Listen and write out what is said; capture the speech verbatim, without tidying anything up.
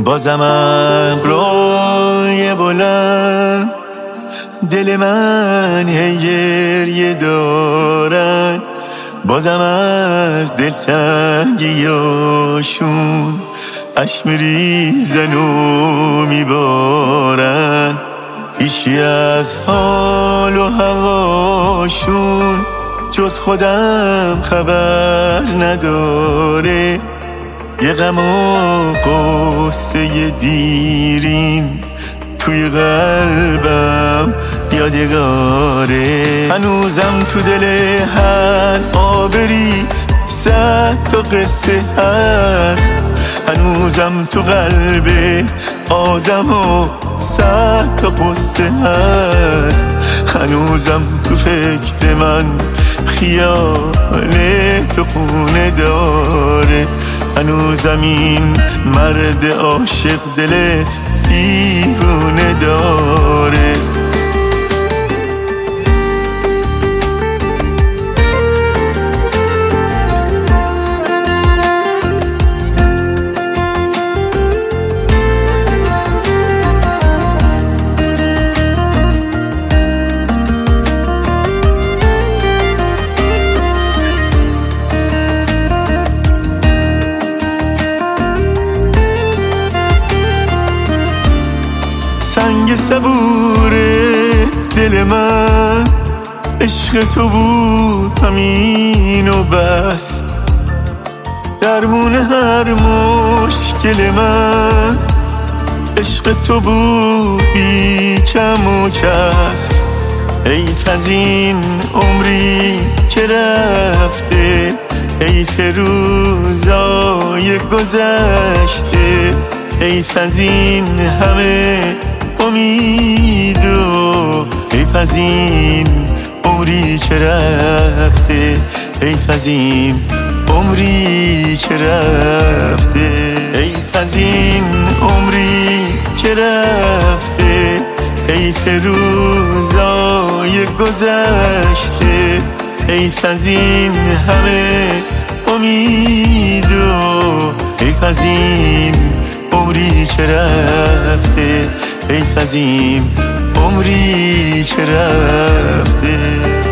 بازم ابروی بلند دل من هی گریه دارن، بازم از دلتنگیاشون اشک میریزن و میبارن. هیچی از حال و هواشون جز خودم خبر نداره. یه غم و قصه دیرین توی قلبم یادگاره. هنوزم تو دل هر آبری صد تا قصه هست، هنوزم تو قلب آدم و صد تا قصه هست. هنوزم تو فکر من خیال تو خونه داره. هنوزم این مرد عاشق دل دیوونه داره. سنگ صبوره دل من عشق تو بود همین و بس، درمون هر مشکل من عشق تو بود بی کم و کس. حیف از این عمری که رفته، حیف روزای گذشته، حیف از این همه امید و حیف از این عمری که رفته، حیف از این عمری که رفته، حیف از این عمری که رفته، حیف روزای گذشته، حیف از این همه امید و حیف از این عمری که رفته، حیف از این عمری که رفته.